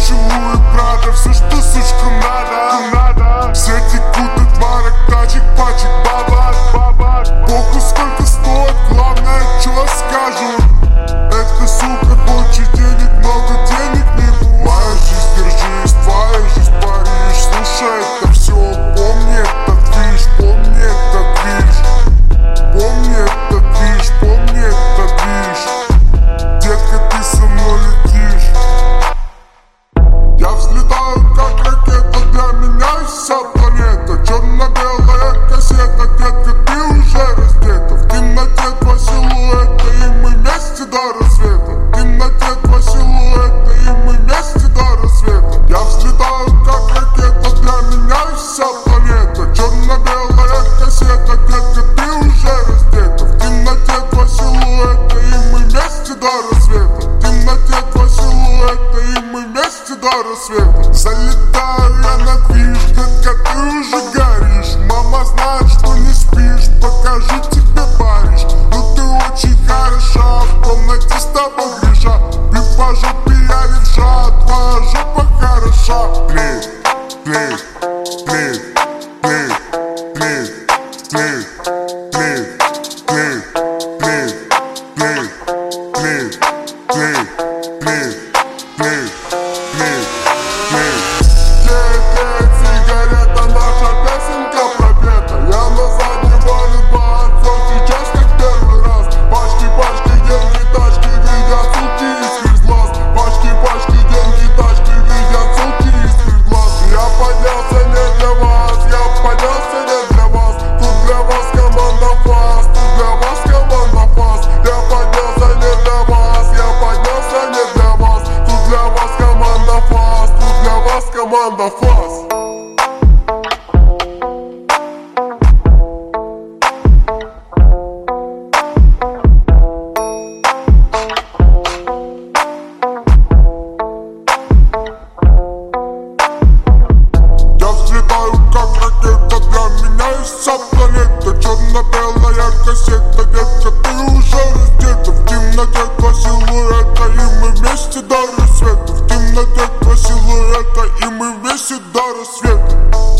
поцелуй, Прада, все, что сучка надо. Все текут от марок, тачек, пачек, бабак. Похуй сколько стоит, главное, что скажут. Эта сука хочет денег, много денег не бывает. Жизнь, держись, твоя жизнь, Париж. Слушай, это все, помни этот движ, помни этот движ. Помни этот движ, помни этот движ. Детка, ты со мной летишь. Я взлетаю как ракета, для меня вся планета. Черно-белая кассета, детка, ты уже раздета. В темноте два силуэта, и мы вместе до рассвета. В темноте два силуэта, и мы вместе до рассвета. Я взлетаю как ракета, для меня вся планета. Черно-белая кассета, детка, ты уже раздета. В темноте два силуэта, и мы вместе до рассвета. В темноте два силуэта, и мы вместе до рассвета. Залетаю я на движ, детка, ты уже горишь. Мама знает, что не спишь, покажу тебе Париж. Ну ты очень хороша, в комнате с тобой греша. Ты по жопе я левша, твоя жопа хороша. Клей, клей, клей, клей, клей, клей, клей, клей, клей, клей, клей, клей, клей, клей, клей, клей. Сигарета, наша песенка пропета. Я на заднем волейбол, сейчас как первый раз. Пачки, деньги, тачки, видят суки из глаз. Пачки, деньги, тачки, видят суки из глаз. Я поднялся не для вас, я поднялся не для вас. Тут для вас команда фас, тут для вас команда фас. Я поднялся не для вас, я поднялся не для вас. Тут для вас команда фас, тут для вас команда фас. Я взлетаю как ракета, для меня и вся планета. Черно-белая кассета, детка, ты уже раздета. В темноте два силуэта, и мы вместе до рассвета. В темноте два силуэта, и мы вместе до рассвета.